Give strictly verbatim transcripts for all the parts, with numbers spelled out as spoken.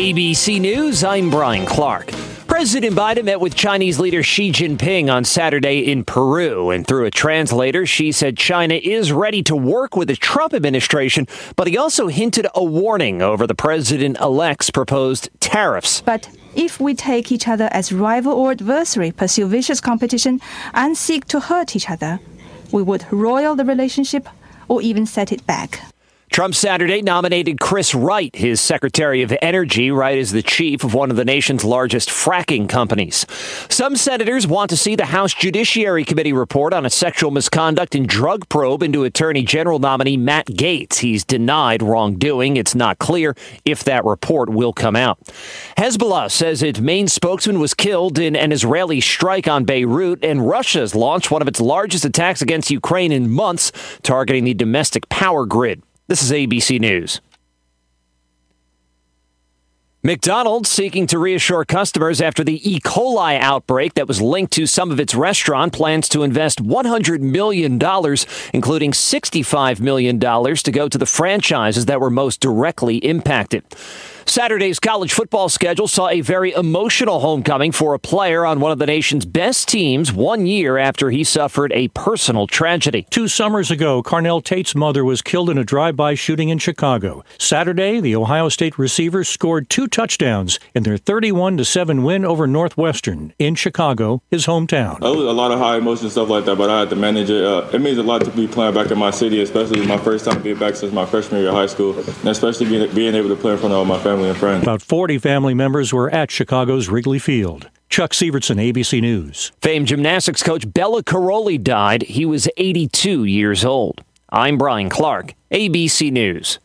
A B C News, I'm Brian Clark. President Biden met with Chinese leader Xi Jinping on Saturday in Peru, and through a translator, Xi said China is ready to work with the Trump administration, but he also hinted a warning over the president-elect's proposed tariffs. But if we take each other as rival or adversary, pursue vicious competition, and seek to hurt each other, we would roil the relationship or even set it back. Trump Saturday nominated Chris Wright, his Secretary of Energy. Wright is the chief of one of the nation's largest fracking companies. Some senators want to see the House Judiciary Committee report on a sexual misconduct and drug probe into Attorney General nominee Matt Gaetz. He's denied wrongdoing. It's not clear if that report will come out. Hezbollah says its main spokesman was killed in an Israeli strike on Beirut, and Russia's launched one of its largest attacks against Ukraine in months, targeting the domestic power grid. This is A B C News. McDonald's seeking to reassure customers after the E. coli outbreak that was linked to some of its restaurant plans to invest one hundred million dollars, including sixty-five million dollars to go to the franchises that were most directly impacted. Saturday's college football schedule saw a very emotional homecoming for a player on one of the nation's best teams one year after he suffered a personal tragedy. Two summers ago, Carnell Tate's mother was killed in a drive-by shooting in Chicago. Saturday, the Ohio State receivers scored two touchdowns in their thirty-one to seven win over Northwestern in Chicago, his hometown. It was a lot of high emotion stuff like that, but I had to manage it. Uh, it means a lot to be playing back in my city, especially my first time being back since my freshman year of high school, and especially being, being able to play in front of all my family and friends. About forty family members were at Chicago's Wrigley Field. Chuck Sievertson, A B C News. Famed gymnastics coach Bela Karolyi died. He was eighty-two years old. I'm Brian Clark, A B C News.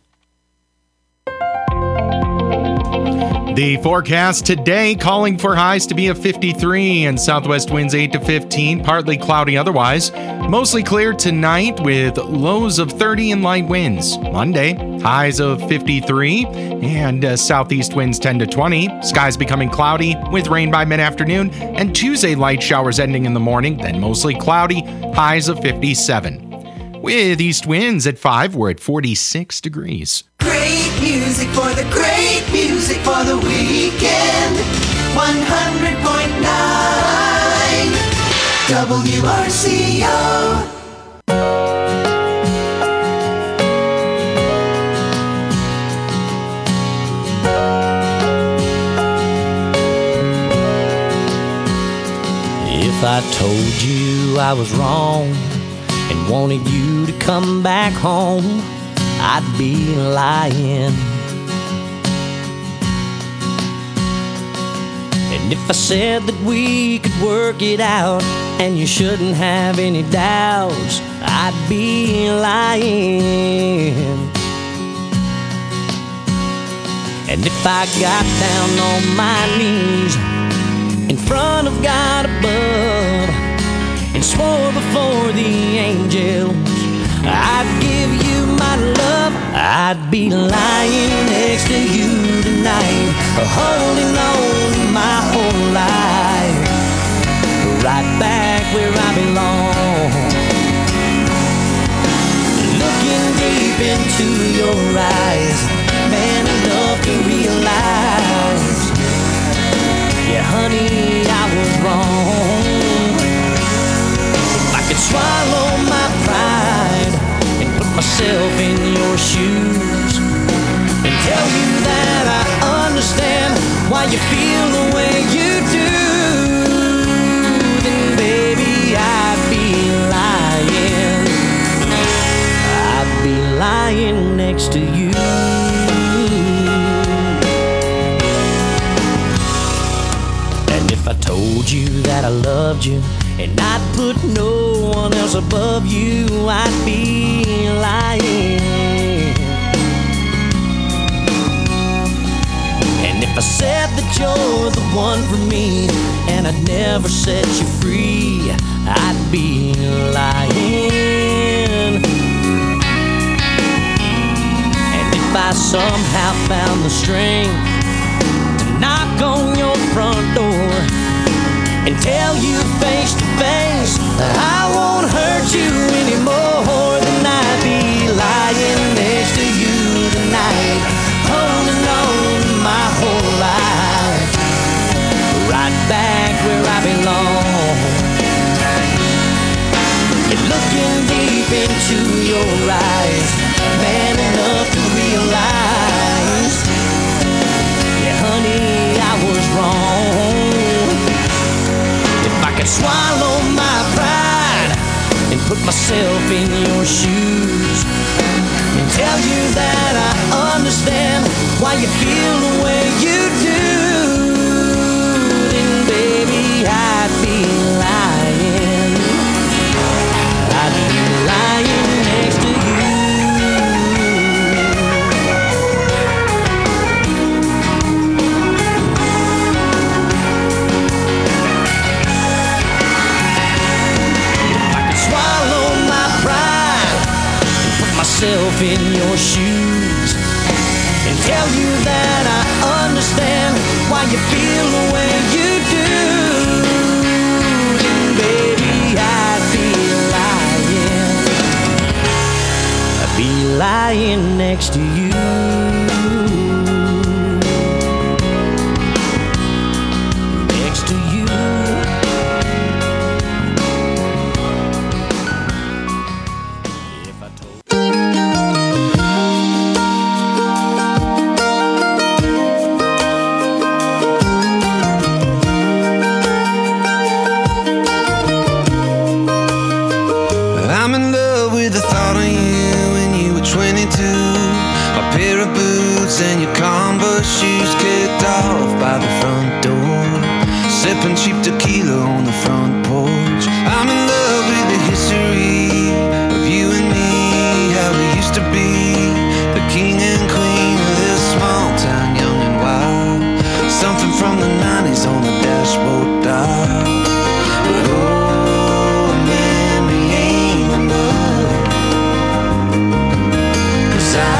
The forecast today calling for highs to be of fifty-three and southwest winds eight to fifteen, partly cloudy otherwise. Mostly clear tonight with lows of thirty and light winds. Monday, highs of fifty-three and uh, southeast winds ten to twenty. Skies becoming cloudy with rain by mid-afternoon. And Tuesday, light showers ending in the morning, then mostly cloudy, highs of fifty-seven. With east winds at five, we're at forty-six degrees. Great music for the great music for the weekend. one hundred point nine W R C O. If I told you I was wrong and wanted you to come back home, I'd be lying. And if I said that we could work it out and you shouldn't have any doubts, I'd be lying. And if I got down on my knees in front of God above and swore before the angels I'd give you my love, I'd be lying next to you tonight, holding on my whole life, right back where I belong. Looking deep into your eyes, man enough to realize, yeah, honey, I was wrong. If I could swallow my pride and put myself in your shoes and tell you that I understand why you feel the way you do, then baby, I'd be lying. I'd be lying next to you. And if I told you that I loved you and I'd put no one else above you, I'd be lying. And if I said that you're the one for me and I'd never set you free, I'd be lying. And if I somehow found the strength to knock on your front door and tell you face to face I won't hurt you anymore, then I'd be lying next to you tonight, holding on my whole myself in your shoes and tell you that I understand why you feel the way you do. Then baby, I'd be lying. I'd be lying next to you. Myself in your shoes and tell you that I understand why you feel the way you do. And baby, I'd be lying. I'd be lying next to you. Next to you. And your Converse shoes kicked off by the front door, sipping cheap tequila on the front porch. I'm in love with the history of you and me, how we used to be the king and queen of this small town, young and wild. Something from the nineties on the dashboard dial. But oh, a memory ain't enough, 'cause I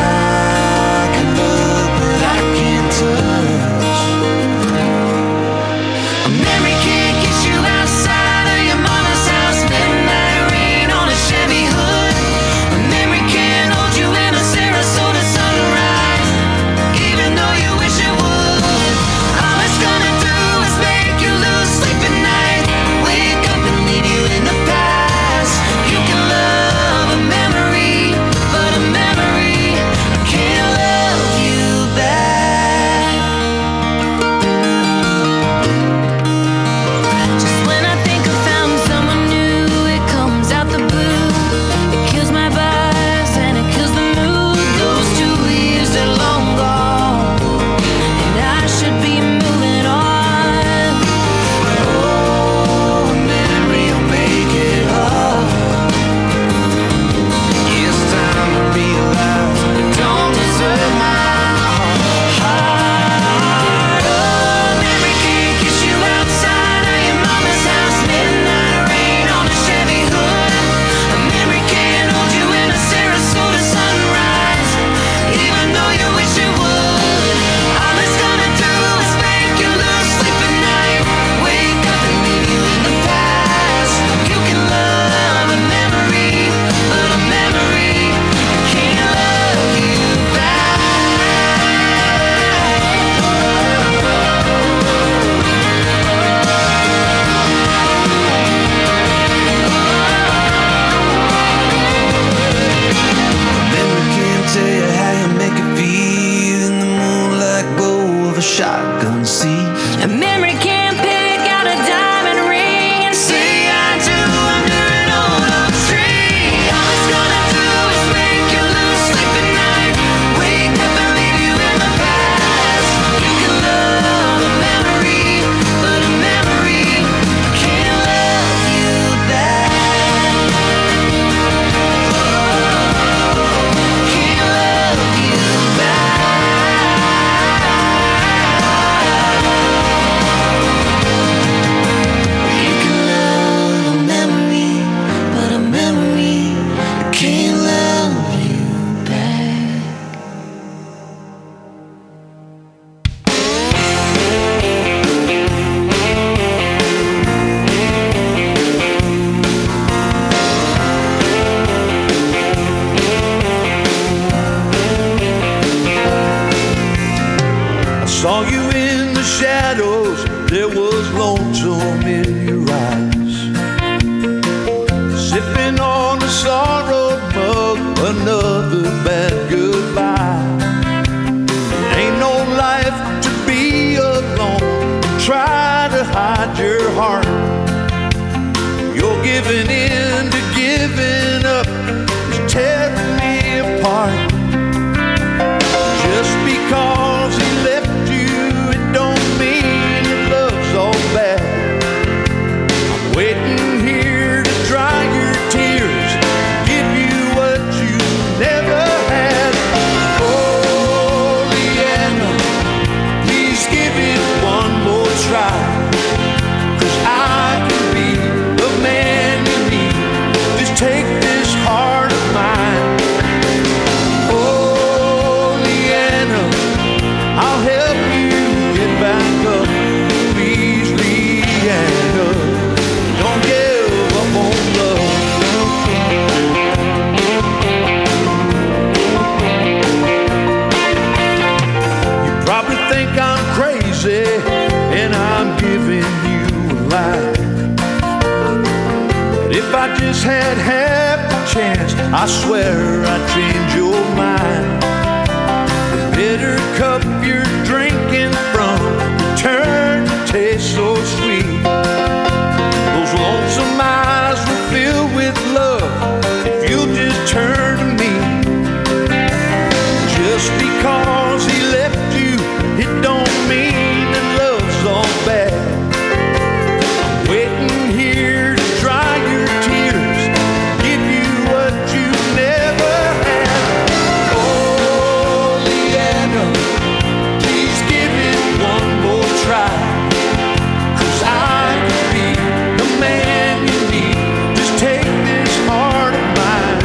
hide your heart. You're giving in to giving just had half the chance, I swear I'd change your mind. The bitter cup you're drinking from turned to taste so sweet. Those lonesome eyes were filled with love. If you'll just turn to me. Just because he left you, it don't mean that love's all bad. I'm waiting here to dry your tears, give you what you never had. Oh, Leanna, please give it one more try. 'Cause I could be the man you need. Just take this heart of mine.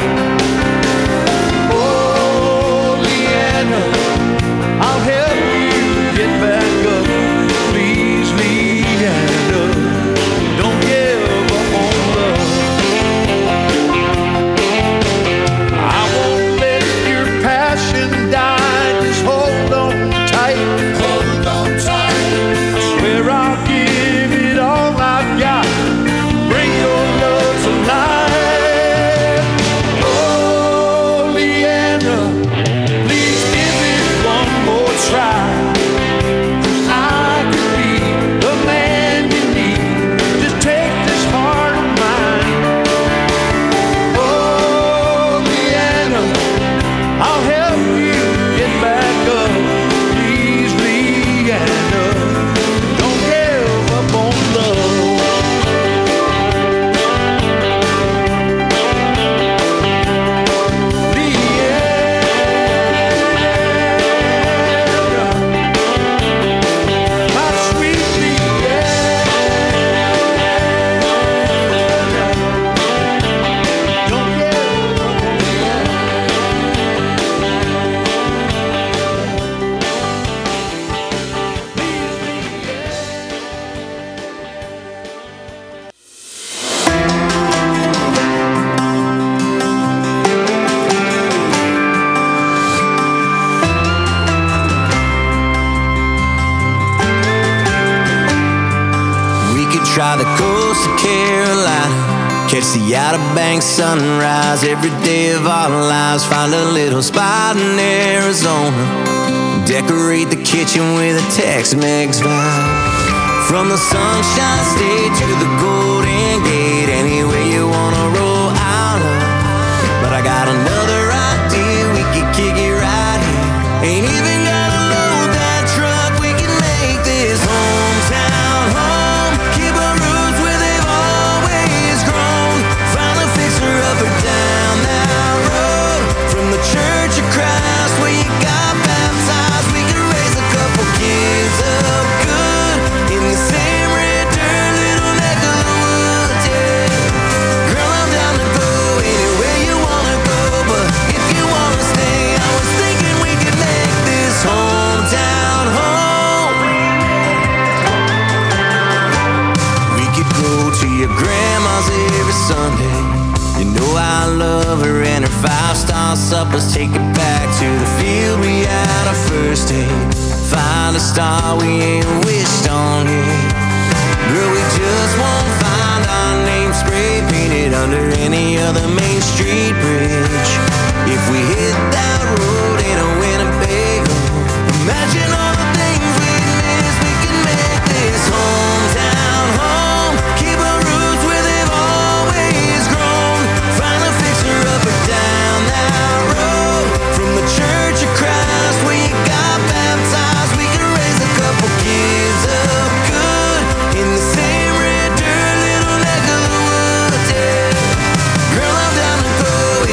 Oh, Leanna, I'll help you get back up. Please, Leanna, don't give up on love. I won't let your passion die. Just hold on tight. Hold on tight. I swear I'll give it all I've got. Bring your love to life. Oh, Leanna, please give it one more try. 'Cause I could be the man you need. Just take this heart of mine. Oh, Leanna, I'll help you get back up. Please, Leanna, don't give up on love. Leanna, my sweet Leanna, don't give We could try the coast of Carolina, catch the Outer Banks sunrise every day of our lives. Find a little spot in Arizona, decorate the kitchen with a Tex-Mex vibe. From the Sunshine State to the Golden Gate, anywhere you wanna roll out of. But I got another idea, we could kick it right here. Ain't even gotta load that truck, we can make this hometown home. Keep our roots where they've always grown. Finally fix her up or down that road. From the Church of Christ where you got baptized, we could raise a couple kids up good in the same red dirt little neck of the woods, yeah. Girl, I'm down to go anywhere you wanna go, but if you wanna stay, I was thinking we could make this hometown home. We could go to your grandma's every Sunday. You know I love her and her five-star suppers. Take it back to the field we had our first date. Find a star we ain't wished on yet. Girl, we just won't find our name spray painted under any other Main Street bridge. If we hit that road in a Winnebago, imagine all the things we'd miss. We can make this hometown home. Keep our roots where they've always grown. Finally fix her up or down that road. From the Church of Christ where you got baptized, we can raise a couple kids up good in the same red dirt little neck of the woods, yeah. Girl, I'm down to go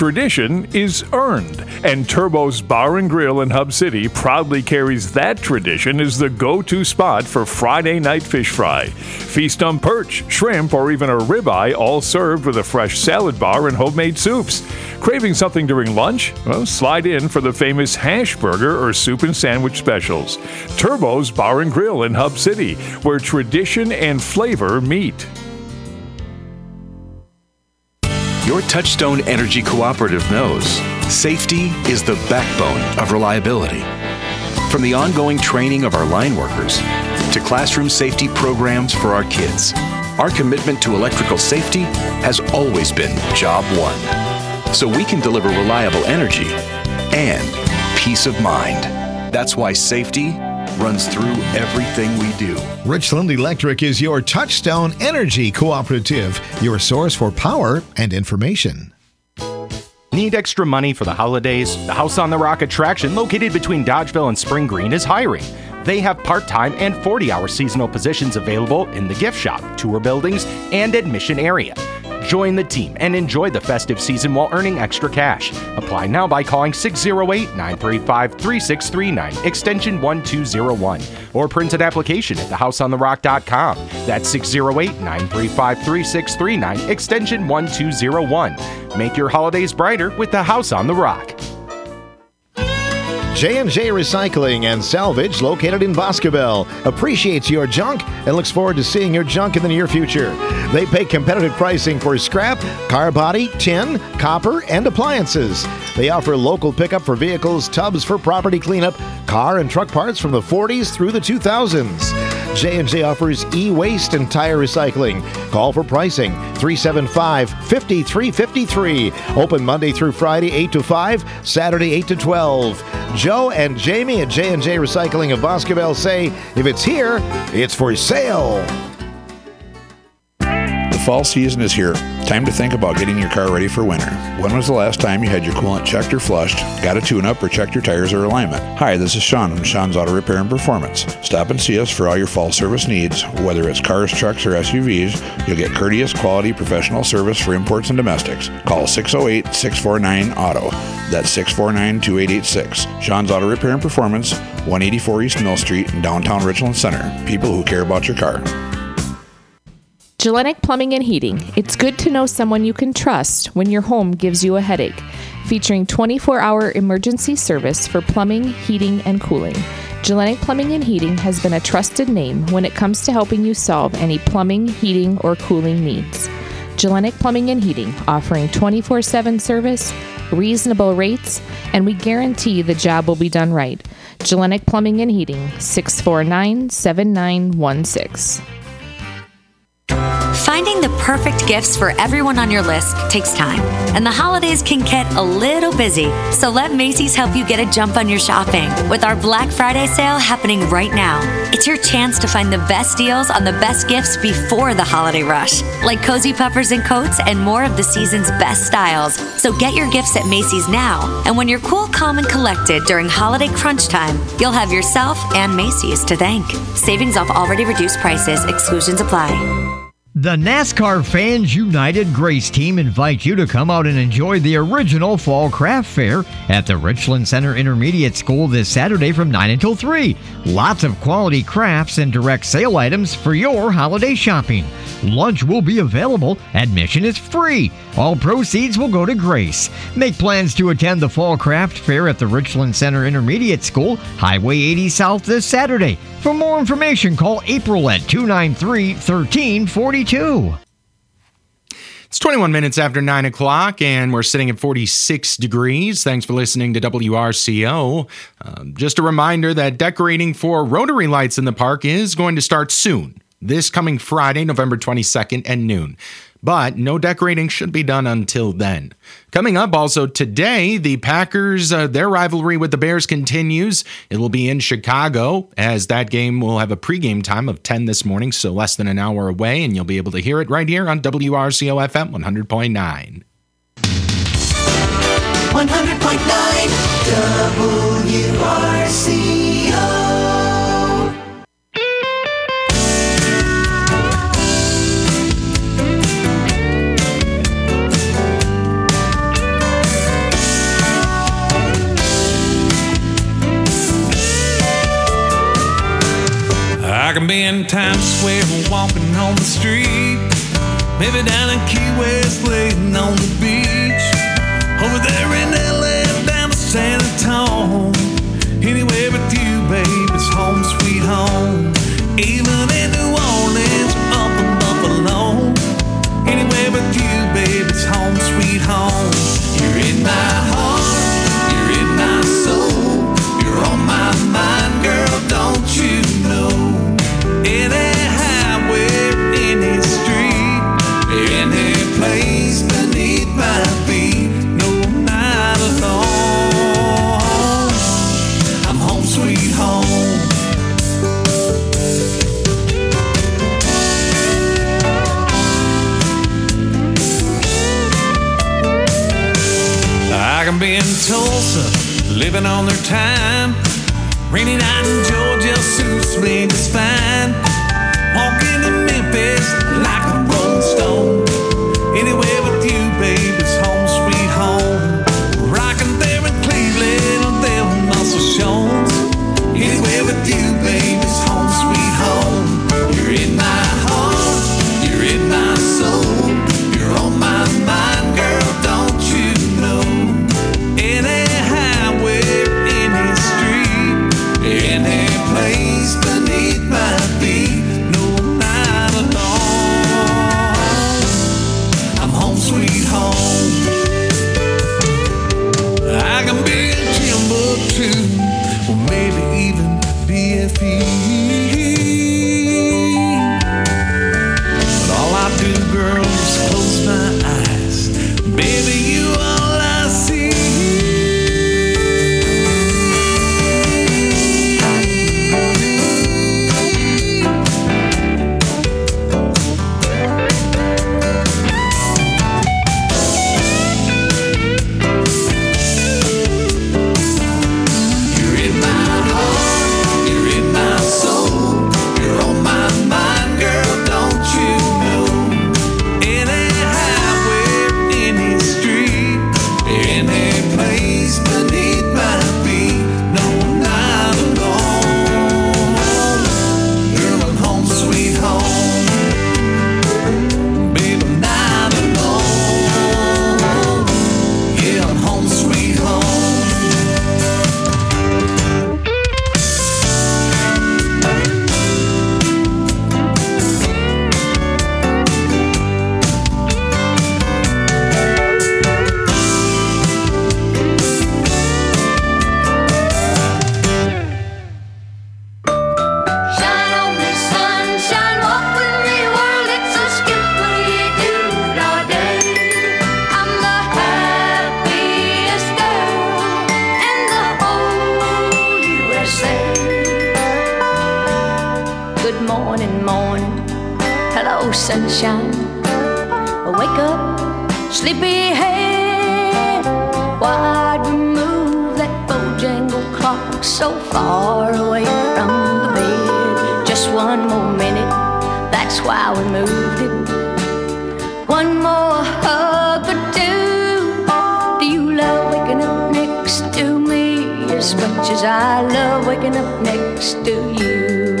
tradition is earned, and Turbo's Bar and Grill in Hub City proudly carries that tradition as the go-to spot for Friday night fish fry. Feast on perch, shrimp, or even a ribeye, all served with a fresh salad bar and homemade soups. Craving something during lunch? Well, slide in for the famous hash burger or soup and sandwich specials. Turbo's Bar and Grill in Hub City, where tradition and flavor meet. Your Touchstone Energy Cooperative knows safety is the backbone of reliability. From the ongoing training of our line workers to classroom safety programs for our kids, our commitment to electrical safety has always been job one. So we can deliver reliable energy and peace of mind. That's why safety runs through everything we do. Richland Electric is your Touchstone Energy Cooperative, your source for power and information. Need extra money for the holidays? The House on the Rock attraction located between Dodgeville and Spring Green is hiring. They have part-time and forty-hour seasonal positions available in the gift shop, tour buildings, and admission area. Join the team and enjoy the festive season while earning extra cash. Apply now by calling six oh eight, nine three five, three six three nine, extension one two zero one, or print an application at the house on the rock dot com. That's six oh eight, nine three five, three six three nine, extension one two zero one. Make your holidays brighter with the House on the Rock. J and J Recycling and Salvage, located in Boscobel, appreciates your junk and looks forward to seeing your junk in the near future. They pay competitive pricing for scrap, car body, tin, copper, and appliances. They offer local pickup for vehicles, tubs for property cleanup, car and truck parts from the forties through the two thousands. J and J offers e-waste and tire recycling. Call for pricing, three seven five, five three five three. Open Monday through Friday, eight to five, Saturday, eight to twelve. Joe and Jamie at J and J Recycling of Boscobel say, if it's here, it's for sale. The fall season is here. Time to think about getting your car ready for winter. When was the last time you had your coolant checked or flushed, got a tune-up, or checked your tires or alignment? Hi, this is Sean from Sean's Auto Repair and Performance. Stop and see us for all your fall service needs. Whether it's cars, trucks, or S U Vs, you'll get courteous, quality, professional service for imports and domestics. Call six oh eight, six four nine, auto. That's six four nine, two eight eight six. Sean's Auto Repair and Performance, one eighty-four East Mill Street in downtown Richland Center. People who care about your car. Gellenic Plumbing and Heating. It's good to know someone you can trust when your home gives you a headache. Featuring twenty-four hour emergency service for plumbing, heating, and cooling. Gellenic Plumbing and Heating has been a trusted name when it comes to helping you solve any plumbing, heating, or cooling needs. Gellenic Plumbing and Heating, offering twenty-four seven service, reasonable rates, and we guarantee the job will be done right. Gellenic Plumbing and Heating, six four nine, seven nine one six. Finding the perfect gifts for everyone on your list takes time, and the holidays can get a little busy. So let Macy's help you get a jump on your shopping with our Black Friday sale happening right now. It's your chance to find the best deals on the best gifts before the holiday rush, like cozy puffers and coats and more of the season's best styles. So get your gifts at Macy's now, and when you're cool, calm, and collected during holiday crunch time, you'll have yourself and Macy's to thank. Savings off already reduced prices. Exclusions apply. The NASCAR Fans United Grace Team invites you to come out and enjoy the original Fall Craft Fair at the Richland Center Intermediate School this Saturday from nine until three. Lots of quality crafts and direct sale items for your holiday shopping. Lunch will be available. Admission is free. All proceeds will go to Grace. Make plans to attend the Fall Craft Fair at the Richland Center Intermediate School, Highway eighty South this Saturday. For more information, call April at two nine three, one three four two. It's twenty-one minutes after nine o'clock, and we're sitting at forty-six degrees. Thanks for listening to W R C O. Um, just a reminder that decorating for Rotary lights in the park is going to start soon, this coming Friday, November twenty-second at noon. But no decorating should be done until then. Coming up also today, the Packers, uh, their rivalry with the Bears continues. It will be in Chicago, as that game will have a pregame time of ten this morning, so less than an hour away, and you'll be able to hear it right here on W R C O F M one hundred point nine. one hundred point nine W R C O. can be in Times Square walking on the street, maybe down in Key West laying on the beach, over there in L A down to San Antonio. Anywhere with you, babe, it's home sweet home. Even in New Orleans, up in Buffalo. Anywhere with you, babe, it's home sweet home. You're in my heart, you're in my soul, you're on my mind, girl, don't you know? Any highway, any street, any place beneath my feet, no, not alone. I'm home sweet home. I can be in Tulsa, living on their time. Rainy night in Georgia suits me just fine. Walking to Memphis like a rolling stone. Anywhere with you, babe, it's home sweet home. Rocking there in Cleveland or there in Muscle Shoals. Anywhere with you, babe, it's home sweet home. You're in my heart, you're in my soul, you're on my mind, girl, don't you know? Any highway, any street, any place beneath my feet, no, not alone. I'm home sweet home. I can be in Timbuktu, or maybe even B F E. But all I do, girl, is close my eyes. Baby, you all I see. You're in my heart, you're in my soul, you're on my mind, girl, don't you know? Any highway, any street, any place beneath my feet, no, not alone. Girl, I'm home sweet home. Babe, I'm not alone. Yeah, I'm home sweet home. Shine on me, sunshine, walk with me, world, it's a skippity-doo all day. I'm the happiest girl in the whole U S A. Good morning, morning, hello, sunshine. Wake up, sleepyhead. Why'd we move that Bojangle clock so far away from the bed? Just one more minute, that's why we moved it. One more hug or two. Do you love waking up next to me as much as I love waking up next to you?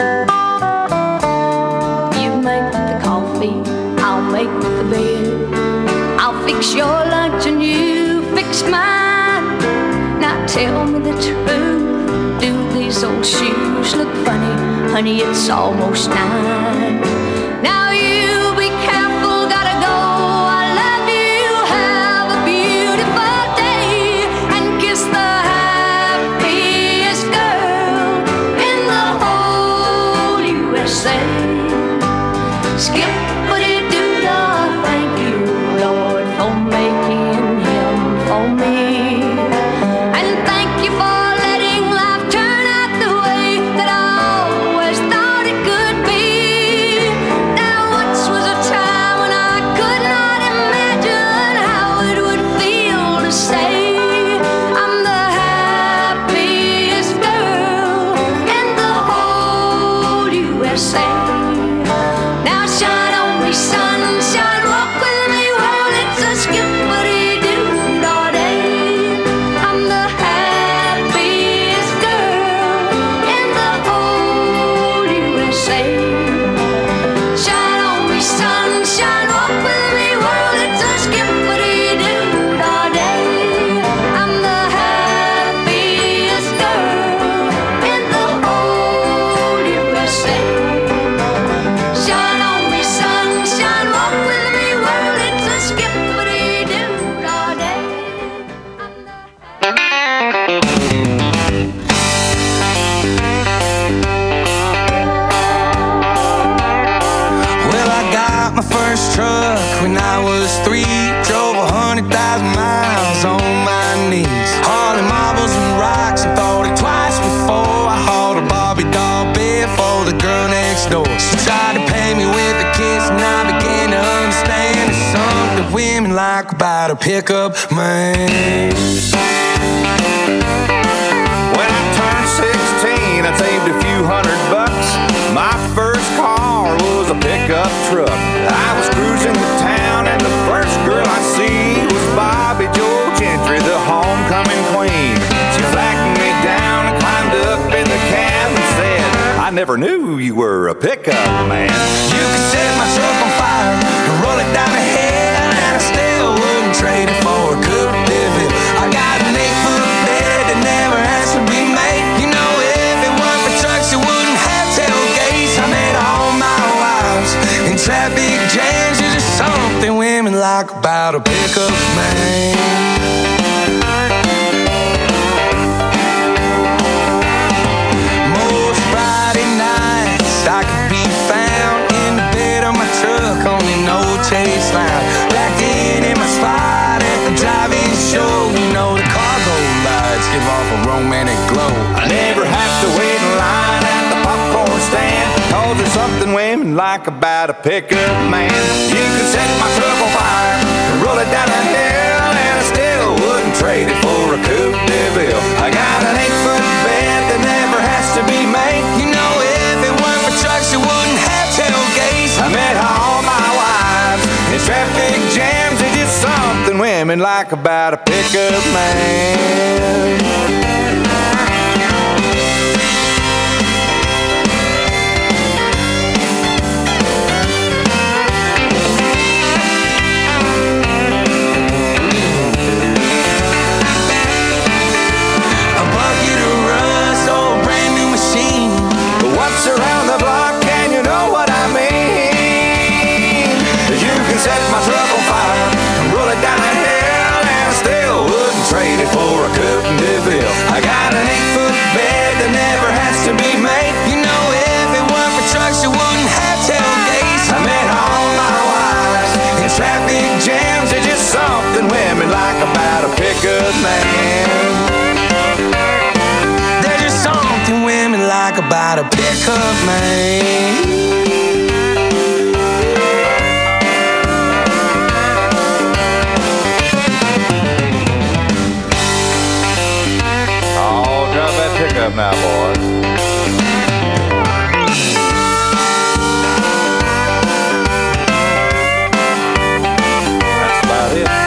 You make the coffee, I'll make the bed. I'll fix your lunch and you fix mine. Now tell me the truth, do these old shoes look funny? Honey, it's almost nine. Now you be careful, gotta go. I love you, have a beautiful day, and kiss the happiest girl in the whole U S A. Skip-a-dee-doo-dah, thank you, Lord, for making him for me. And thank you for letting life turn out the way that I always thought it could be. Now once was a time when I could not imagine how it would feel to say I'm the happiest girl in the whole U S A. Now shine on me, sunshine, walk with me, world, it's a skip-a-dee-doo all day. I'm the happiest girl in the whole U S A. first truck when I was three. Drove a hundred thousand miles on my knees, hauling marbles and rocks, and thought it twice before I hauled a Barbie doll bed for the girl next door. She tried to pay me with a kiss, and I began to understand there's something women like about a pickup man. When I turned sixteen, I saved a few hundred bucks. My first car was a pickup truck. I was cruising the town, and the first girl I see was Bobby Joe Gentry, the homecoming queen. She flagged me down and climbed up in the cab and said, I never knew you were a pickup man. You could set my truck on fire and roll it down the hill, and I still wouldn't trade it for a Coupe de Ville. I got an eight-foot bed that never has to be made. You know, if it weren't for trucks, it wouldn't have tailgates. I met all my wives in traffic jams. There's just something women like about a pickup man. Most Friday nights I could be found in the bed of my truck on an old chase line, back in in my spot at the drive-in show. You know, the cargo lights give off a romantic glow. I never have to wait in line at the popcorn stand, cause there's something women like about a pickup man. You can set my truck on fire and roll it down the hill, and I still wouldn't trade it for a Coupe de Ville. I got an eight-foot bed that never has to be made. You know, if it weren't for trucks, it wouldn't have tailgates. I met all my wives in traffic jams. There's just something women like about a pickup man. Around the block, and you know what I mean. You can set my truck on fire and roll it down the hill, and I still wouldn't trade it for a Coupe de Ville. I got an eight-foot bed that never has to be made. You know, if it weren't for trucks, it wouldn't have tailgates. I met all my wives in traffic jams. There's just something women like about a pickup man. Women like about a pickup man. Oh, drop that pickup now, boys. That's about it.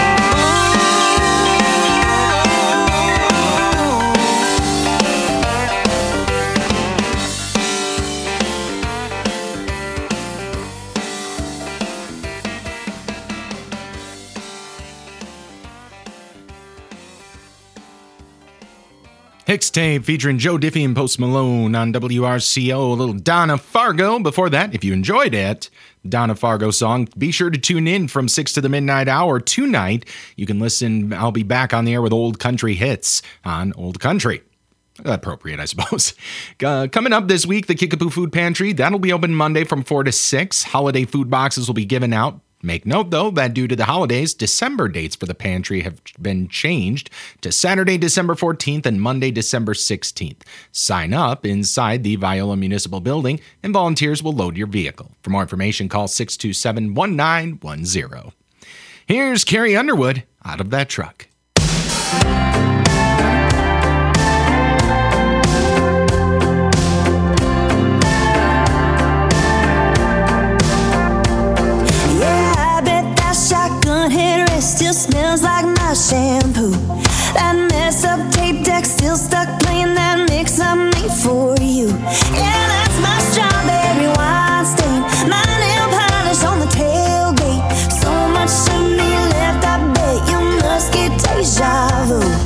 Hicks Tape featuring Joe Diffie and Post Malone on W R C O. A little Donna Fargo. Before that, if you enjoyed it, Donna Fargo song, be sure to tune in from six to the midnight hour tonight. You can listen. I'll be back on the air with old country hits on Old Country. Appropriate, I suppose. Uh, coming up this week, the Kickapoo Food Pantry. That'll be open Monday from four to six. Holiday food boxes will be given out. Make note, though, that due to the holidays, December dates for the pantry have been changed to Saturday, December fourteenth and Monday, December sixteenth. Sign up inside the Viola Municipal Building, and volunteers will load your vehicle. For more information, call six two seven, one nine one zero. Here's Carrie Underwood, Out of That Truck. Still smells like my shampoo. That mess up tape deck still stuck playing that mix I made for you. Yeah, that's my strawberry wine stain, my nail polish on the tailgate. So much of me left, I bet you must get deja vu.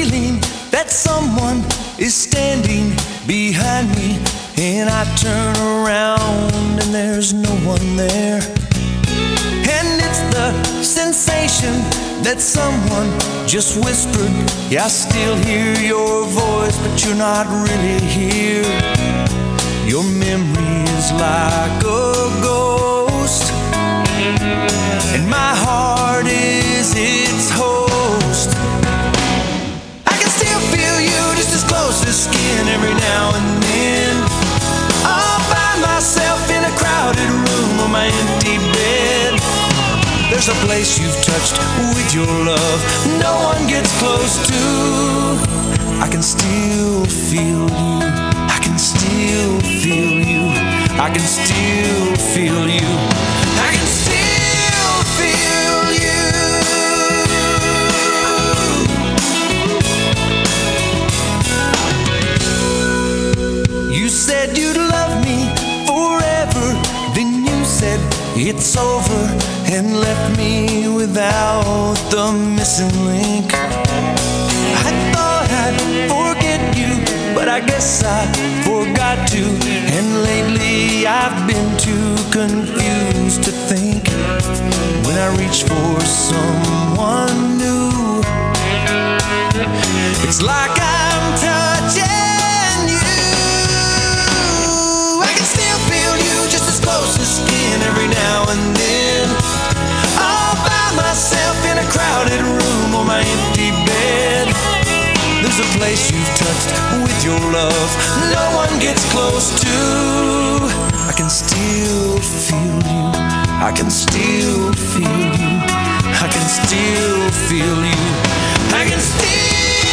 feeling that someone is standing behind me, and I turn around and there's no one there. And it's the sensation that someone just whispered, yeah, I still hear your voice, but you're not really here. Your memory is like a ghost, and my heart is its host. I can still feel you just as close as skin every now and then. All by myself in a crowded room on my empty bed. There's a place you've touched with your love no one gets close to. I can still feel you. I can still feel you. I can still feel you. I can still feel you. You said you'd love me forever, then you said it's over and left me without the missing link. I thought I'd forget you, but I guess I forgot to. And lately I've been too confused to think. When I reach for someone new, it's like I'm touching you. I can still feel you just as close as skin every now and then. All by myself in a crowded room on my empty bed. There's a place you've touched with your love no one gets close to. I can still feel you. I can still feel you. I can still feel you. I can still feel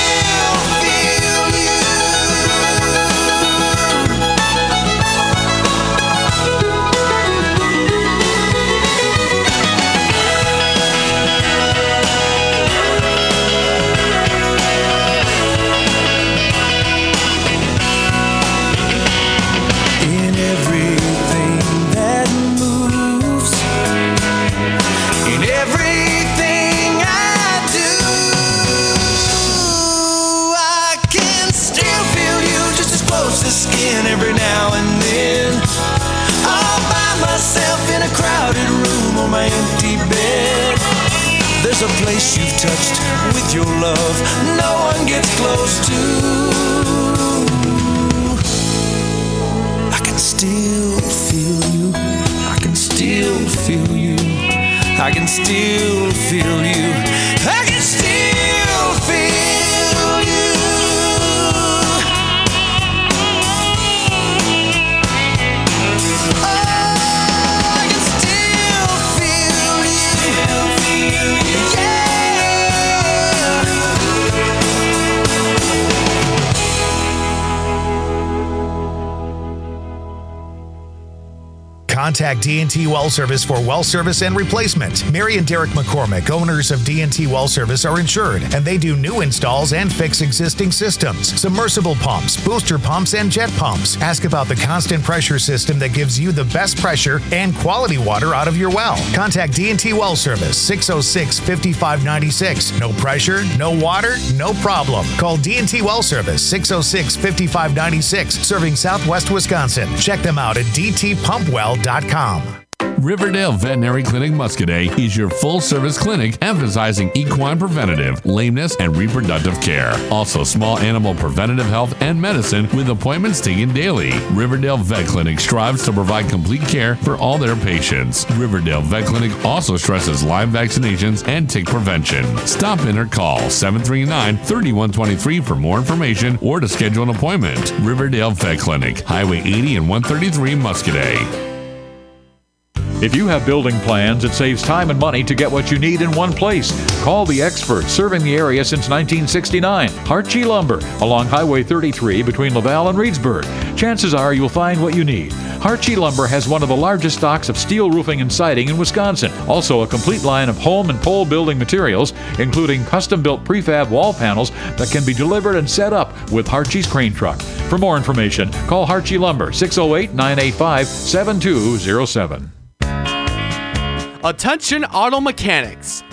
skin every now and then. All by myself in a crowded room on my empty bed. There's a place you've touched with your love no one gets close to. I can still feel you. I can still feel you. I can still feel you. I can still feel you. Contact D and T Well Service for well service and replacement. Mary and Derek McCormick, owners of D and T Well Service, are insured, and they do new installs and fix existing systems, submersible pumps, booster pumps, and jet pumps. Ask about the constant pressure system that gives you the best pressure and quality water out of your well. Contact D and T Well Service, six oh six, five five nine six. No pressure, no water, no problem. Call D and T Well Service, six oh six, five five nine six, serving Southwest Wisconsin. Check them out at d t pump well dot com. Riverdale Veterinary Clinic Muscadet is your full-service clinic emphasizing equine preventative, lameness, and reproductive care. Also, small animal preventative health and medicine with appointments taken daily. Riverdale Vet Clinic strives to provide complete care for all their patients. Riverdale Vet Clinic also stresses Lyme vaccinations and tick prevention. Stop in or call seven three nine, three one two three for more information or to schedule an appointment. Riverdale Vet Clinic, Highway eighty and one thirty-three, Muscadet. If you have building plans, it saves time and money to get what you need in one place. Call the experts serving the area since nineteen sixty-nine. Hartje Lumber, along Highway thirty-three between Laval and Reedsburg. Chances are you'll find what you need. Hartje Lumber has one of the largest stocks of steel roofing and siding in Wisconsin. Also a complete line of home and pole building materials, including custom-built prefab wall panels that can be delivered and set up with Hartje's crane truck. For more information, call Hartje Lumber, six oh eight, nine eight five, seven two oh seven. Attention auto mechanics.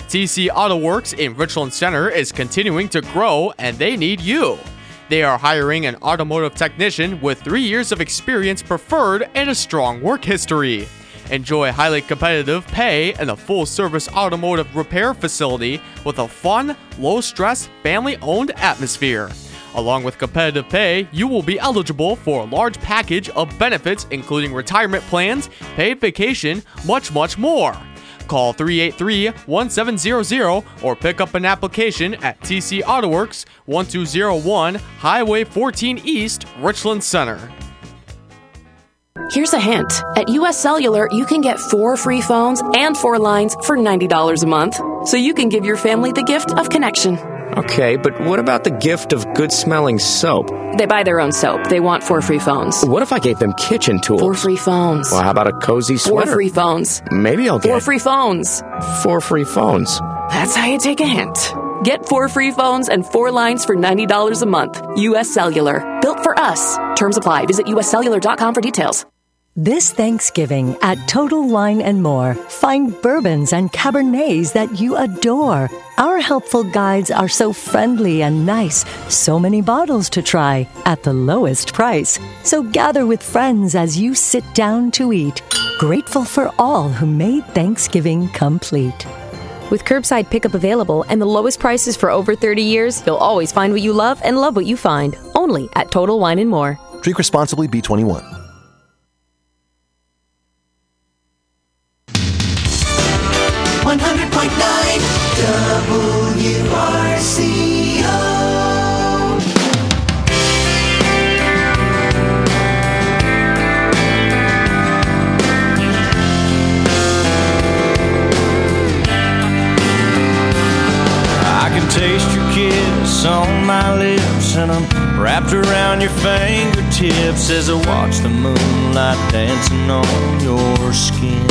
T C Auto Works in Richland Center is continuing to grow and they need you. They are hiring an automotive technician with three years of experience preferred and a strong work history. Enjoy highly competitive pay and a full-service automotive repair facility with a fun, low-stress, family-owned atmosphere. Along with competitive pay, you will be eligible for a large package of benefits including retirement plans, paid vacation, much, much more. Call three eight three, one seven zero zero or pick up an application at T C Auto Works, one two zero one Highway fourteen East, Richland Center. Here's a hint. At U S Cellular, you can get four free phones and four lines for ninety dollars a month. So you can give your family the gift of connection. Okay, but what about the gift of good-smelling soap? They buy their own soap. They want four free phones. What if I gave them kitchen tools? Four free phones. Well, how about a cozy sweater? Four free phones. Maybe I'll get... Four free phones. Four free phones. That's how you take a hint. Get four free phones and four lines for ninety dollars a month. U S Cellular. Built for us. Terms apply. Visit U S cellular dot com for details. This Thanksgiving at Total Wine and More, find bourbons and Cabernets that you adore. Our helpful guides are so friendly and nice. So many bottles to try at the lowest price. So gather with friends as you sit down to eat. Grateful for all who made Thanksgiving complete. With curbside pickup available and the lowest prices for over thirty years, you'll always find what you love and love what you find. Only at Total Wine and More. Drink responsibly, B twenty-one. one hundred point nine W R C O. I can taste your kiss on my lips, and I'm wrapped around your fingertips as I watch the moonlight dancing on your skin.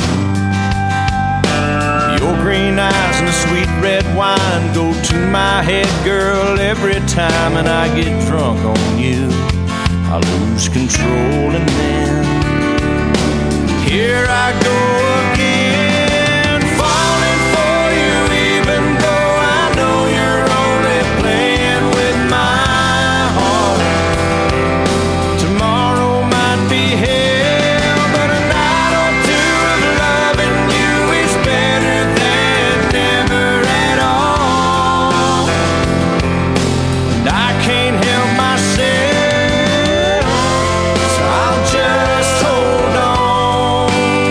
Your green eyes and the sweet red wine go to my head, girl, every time, and I get drunk on you. I lose control, and then here I go again, falling for you, even though I know you're only playing with my heart. Tomorrow might be hell, but a night or two of loving you is better than never at all. And I can't help myself, so I'll just hold on.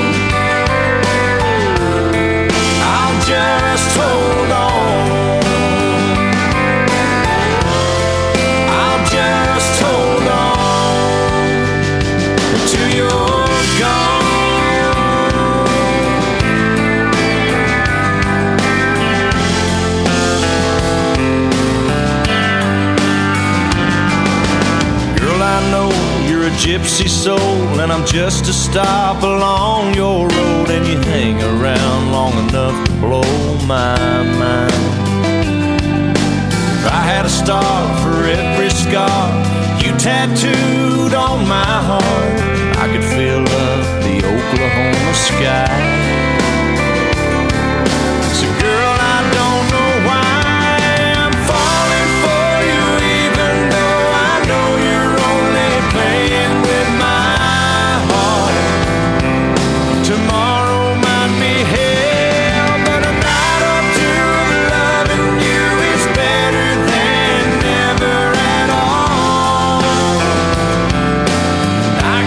I'll just hold on. I'll just hold on until you're gone. Girl, I know you're a gypsy soul, and I'm just a stop along your road, and you hang around long enough to blow my mind. If I had a star for every scar you tattooed on my heart, I could fill up the Oklahoma sky. So girl, I don't know why I'm falling for you, even though I know you're only playing with my heart. Tomorrow might be hell, but a night or two of loving you is better than never at all. I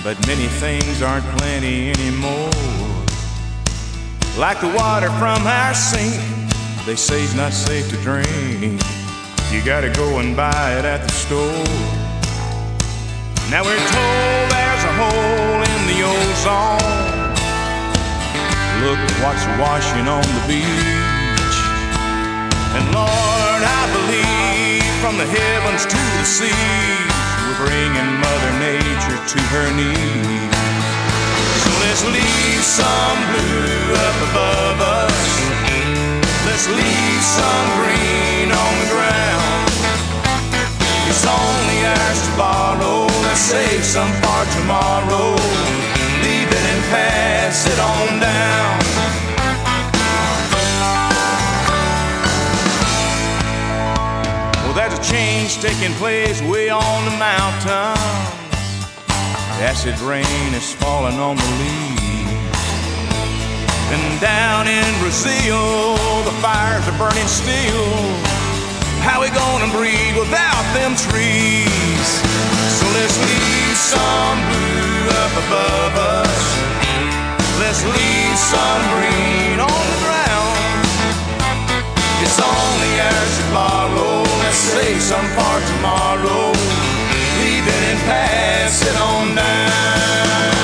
but many things aren't plenty anymore. Like the water from our sink, they say it's not safe to drink. You gotta go and buy it at the store. Now we're told there's a hole in the ozone. Look what's washing on the beach. And Lord, I believe from the heavens to the seas, we're bringing Mother Nature to her knees. So let's leave some blue up above us. Let's leave some green on the ground. It's only ours to borrow. Let's save some for tomorrow. Leave it and pass it on down. Well, there's a change taking place way on the mountains. Acid rain is falling on the leaves. And down in Brazil, the fires are burning still. How we gonna breathe without them trees? So let's leave some blue up above us. Let's leave some green on the ground. It's only ours to borrow. Let's save some for tomorrow. Leave it and pass it on down.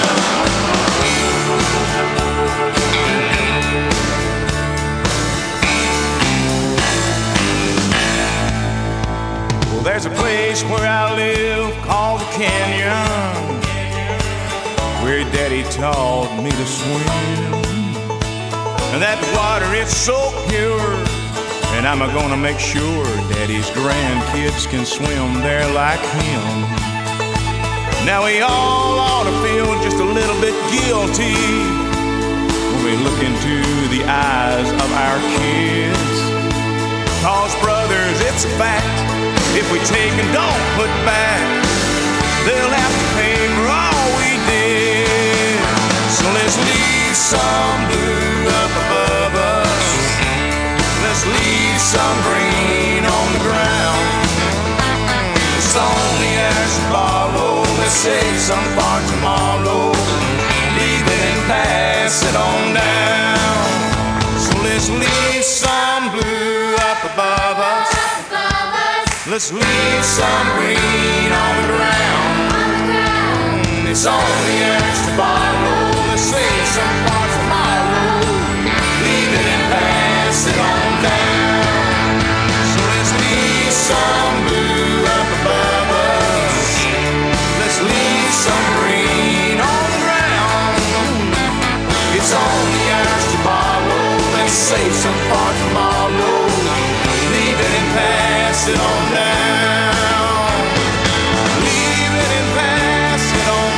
Well, there's a place where I live called the Canyon, where Daddy taught me to swim. And that water is so pure, and I'm gonna make sure Daddy's grandkids can swim there like him. Now we all ought to feel just a little bit guilty when we look into the eyes of our kids. Cause brothers, it's a fact, if we take and don't put back, they'll have to pay for all we did. So let's leave some blue up above us. Let's leave some green on the ground. It's only ours to borrow. Let's save some for tomorrow. Leave it and pass it on down. So let's leave some blue up above us. Let's leave some green on the ground. It's only ours to borrow. Let's save some for tomorrow. Leave it and pass it on down. So let's leave some blue up above us. Let's leave some green on the ground. It's only ours to borrow. Let's save some for tomorrow. Leave it and pass it on down. Leave it and pass it on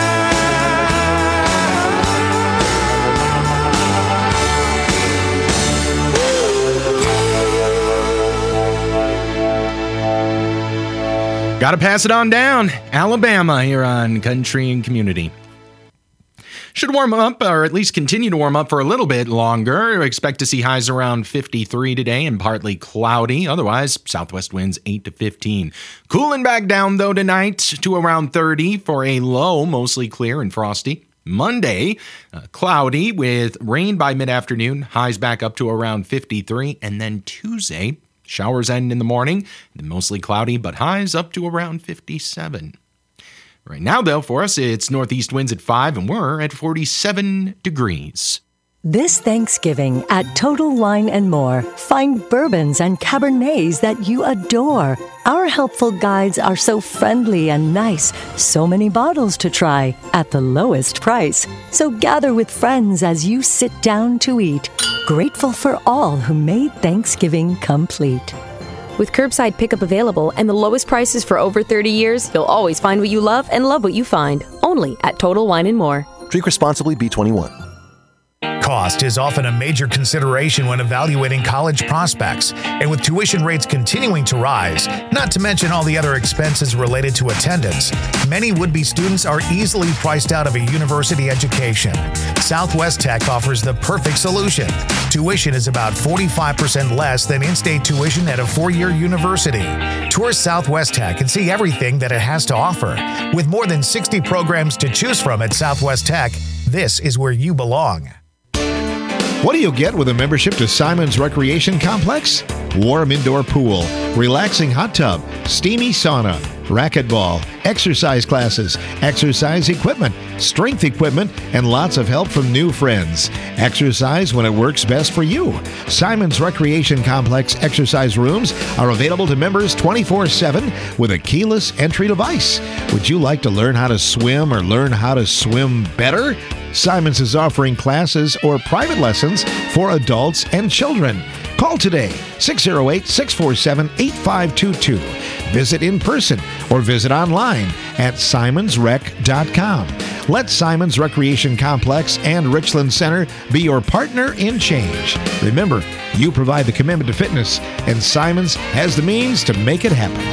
down. Gotta pass it on down. Alabama here on Country and Community. Should warm up, or at least continue to warm up for a little bit longer. Expect to see highs around fifty-three today and partly cloudy. Otherwise, southwest winds eight to fifteen. Cooling back down, though, tonight to around thirty for a low, mostly clear and frosty. Monday, uh, cloudy with rain by mid-afternoon. Highs back up to around fifty-three. And then Tuesday, showers end in the morning. Mostly cloudy, but highs up to around fifty-seven. Right now, though, for us, it's northeast winds at five, and we're at forty-seven degrees. This Thanksgiving at Total Wine and More, find bourbons and Cabernets that you adore. Our helpful guides are so friendly and nice. So many bottles to try at the lowest price. So gather with friends as you sit down to eat. Grateful for all who made Thanksgiving complete. With curbside pickup available and the lowest prices for over thirty years, you'll always find what you love and love what you find. Only at Total Wine and More. Drink responsibly, B twenty-one. Cost is often a major consideration when evaluating college prospects, and with tuition rates continuing to rise, not to mention all the other expenses related to attendance, many would-be students are easily priced out of a university education. Southwest Tech offers the perfect solution. Tuition is about forty-five percent less than in-state tuition at a four-year university. Tour Southwest Tech and see everything that it has to offer. With more than sixty programs to choose from at Southwest Tech, this is where you belong. What do you get with a membership to Simon's Recreation Complex? Warm indoor pool, relaxing hot tub, steamy sauna, racquetball, exercise classes, exercise equipment, strength equipment, and lots of help from new friends. Exercise when it works best for you. Simon's Recreation Complex exercise rooms are available to members twenty-four seven with a keyless entry device. Would you like to learn how to swim or learn how to swim better? Simon's is offering classes or private lessons for adults and children. Call today, six oh eight, six four seven, eight five two two. Visit in person or visit online at simons rec dot com. Let Simon's Recreation Complex and Richland Center be your partner in change. Remember, you provide the commitment to fitness, and Simon's has the means to make it happen.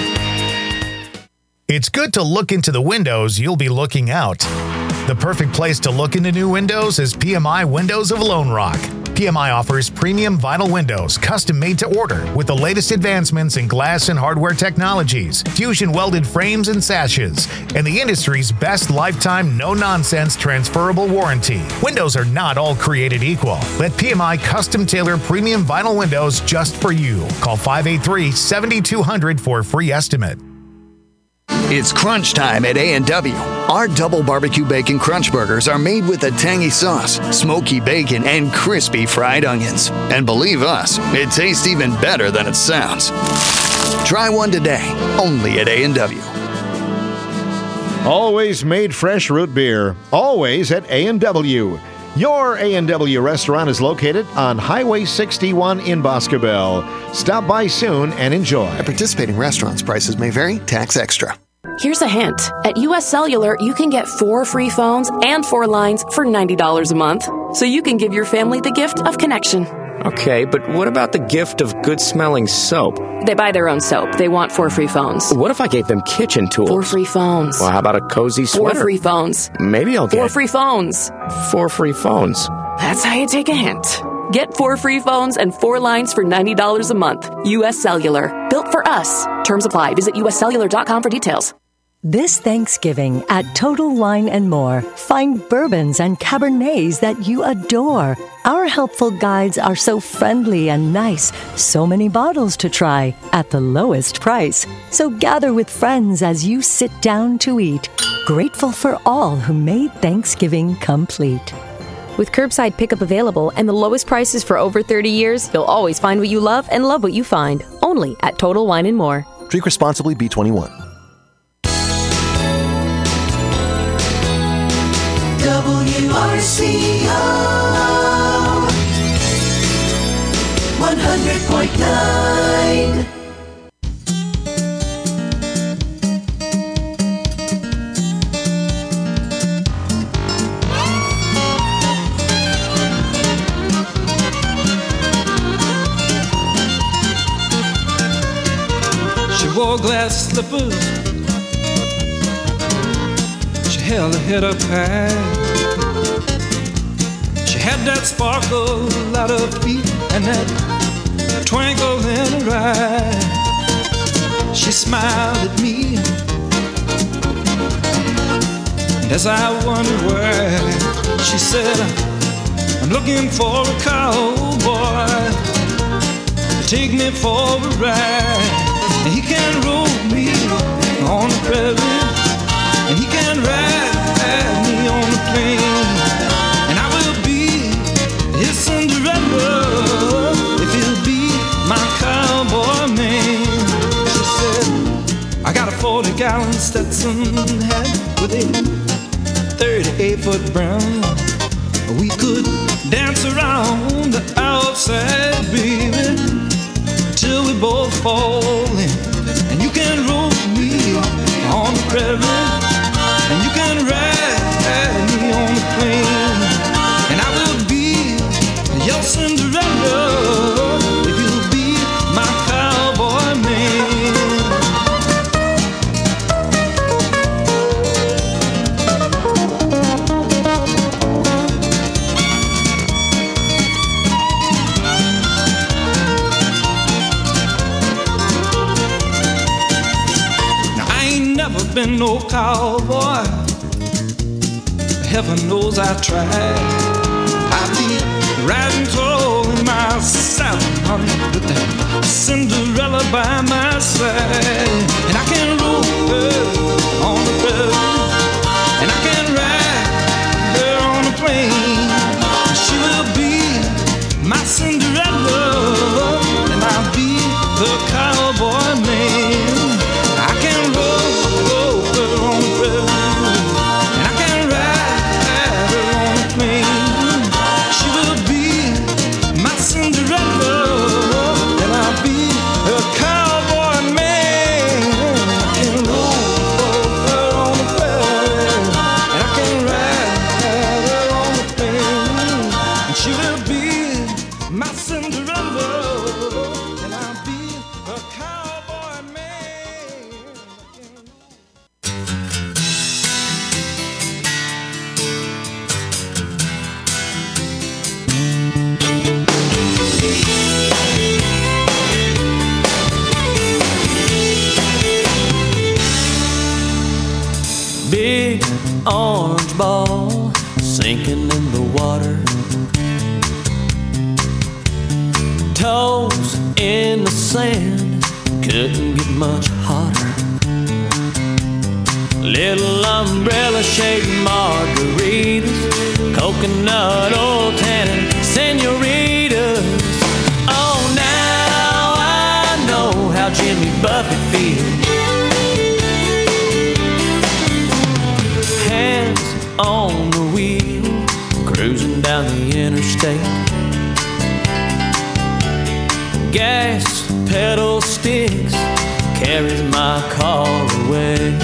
It's good to look into the windows you'll be looking out. The perfect place to look into new windows is P M I Windows of Lone Rock. P M I offers premium vinyl windows, custom made to order, with the latest advancements in glass and hardware technologies, fusion welded frames and sashes, and the industry's best lifetime no-nonsense transferable warranty. Windows are not all created equal. Let P M I custom tailor premium vinyl windows just for you. Call five eight three, seven two zero zero for a free estimate. It's crunch time at A and W. Our double barbecue bacon crunch burgers are made with a tangy sauce, smoky bacon, and crispy fried onions. And believe us, it tastes even better than it sounds. Try one today, only at A and W. Always made fresh root beer, always at A and W. Your A and W restaurant is located on Highway sixty-one in Boscobel. Stop by soon and enjoy. At participating restaurants, prices may vary, tax extra. Here's a hint. At U S Cellular, you can get four free phones and four lines for ninety dollars a month. So you can give your family the gift of connection. Okay, but what about the gift of good-smelling soap? They buy their own soap. They want four free phones. What if I gave them kitchen tools? Four free phones. Well, how about a cozy sweater? Four free phones. Maybe I'll get... Four free phones. Four free phones. That's how you take a hint. Get four free phones and four lines for ninety dollars a month. U S Cellular. Built for us. Terms apply. Visit U S cellular dot com for details. This Thanksgiving at Total Wine and More, find bourbons and Cabernets that you adore. Our helpful guides are so friendly and nice. So many bottles to try at the lowest price. So gather with friends as you sit down to eat. Grateful for all who made Thanksgiving complete. With curbside pickup available and the lowest prices for over thirty years, you'll always find what you love and love what you find. Only at Total Wine and More. Drink responsibly, B twenty-one. W R C O one hundred point nine. She wore glass slippers. She held her head up high. She had that sparkle at her feet and that twinkle in her eye. She smiled at me, and as I wondered why, she said, I'm looking for a cowboy to take me for a ride. And he can roll me on the prairie, and he can ride me on the plain, and I will be his Cinderella if he'll be my cowboy man. She said, I got a forty gallon Stetson hat with a thirty-eight foot brim. We could dance around the outside, baby, till we both fall in. And you can roll me on the prairie, and you can ride me on the plain, and I will be been no cowboy. Heaven knows I tried. I'd be riding tall in my saddle, honey, with that Cinderella by my side. And I can roll her on the road, and I can ride her on a plane. She will be my Cinderella, and I'll be the cowboy man. I can roll, roll her on the road, and I can ride her on a plane. She will be my Cinderella, and I'll be her cowboy man. I can roll, roll her on the road, and I can ride her on the plane. And she will be my Cinderella, and I'll be a cowboy man. Big orange ball sinking in the water, toes in the sand, couldn't get much hotter. Little umbrella shaped margaritas, coconut oil tannin senoritas. Oh, now I know how Jimmy Buffett feels. Hands on the wheel, cruising down the interstate. Gas pedal sticks carries my car away.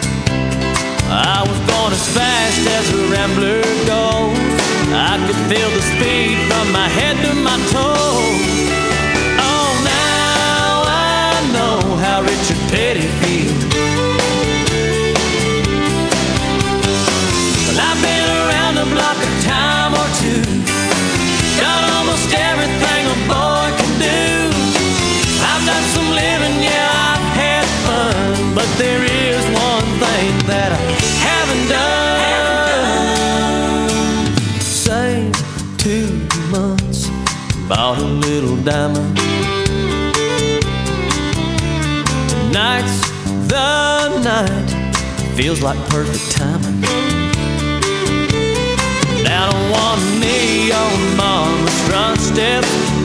I was going as fast as a rambler goes. I could feel the speed from my head to my toes. Oh, now I know how Richard Petty feels. Well, I've been around the block a time or two, done almost everything a boy can do. I've done some living, yeah, I've had fun, but there is one thing that I haven't done. Saved two months, bought a little diamond. Tonight's the night, feels like perfect timing. Down on one knee on mama's front steps,